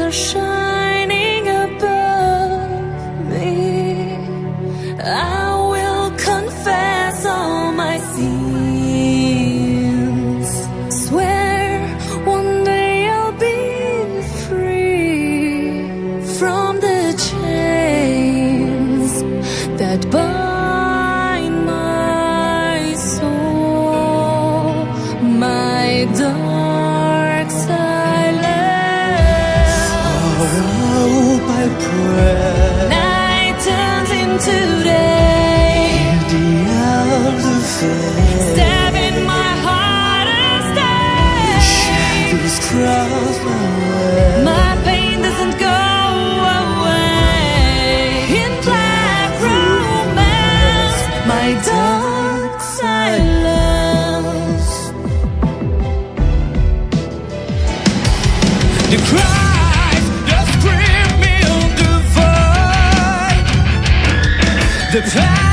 are shining above me. I will confess all my sins. Swear one day I'll be free from the chains that bind my soul, my dark silence. Sorrow by prayer, Night turns into day. the hours of fear, Stab in my heart and stay. shadows cross my way. My pain doesn't go away. In black romance, my dark silence. The cries that scream in the void, the